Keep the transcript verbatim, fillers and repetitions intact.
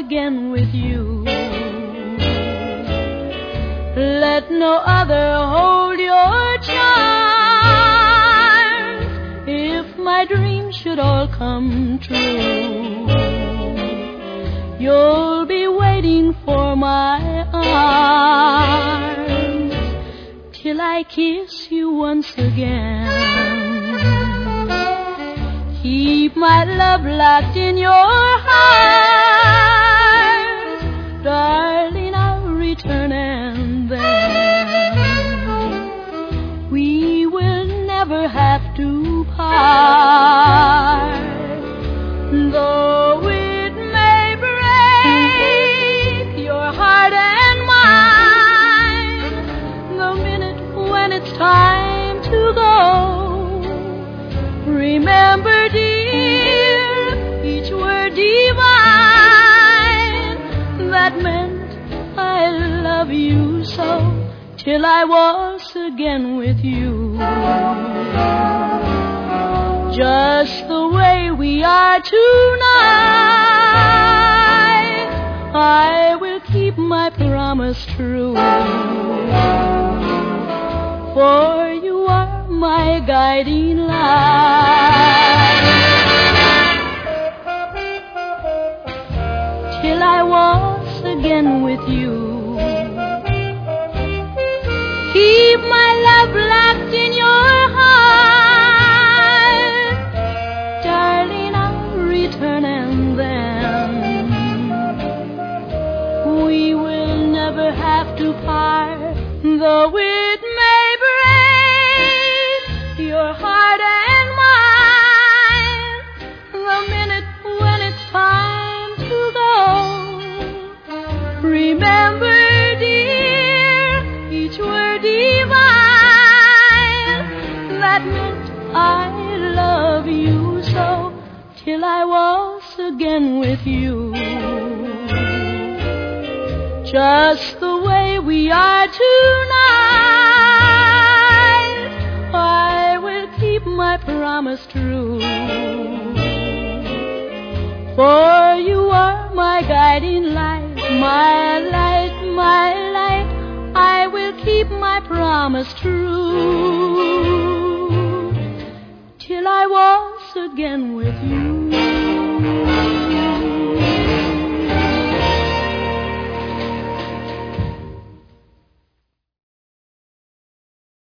again with you. Let no other hold your charms. If my dreams should all come true, you'll be waiting for my arms till I kiss you once again. Keep my love locked in your heart, darling, I'll return and then we will never have to part. Though it may break your heart and mine the minute when it's time to go, remember, dear, each word divine that meant I love you so till I was again with you. Just the way we are tonight, I will keep my promise true, for you are my guiding light. Till I was again with you, keep my love locked in your heart, darling, I'll return and then we will never have to part. Though it may break your heart and mine the minute when it's time to go, remember, dear, each word divine that meant I love you so till I was again with you. Just the way we are tonight, I will keep my promise true, for you are my guiding light, my light, my light. I will keep my promise true till I was again with you.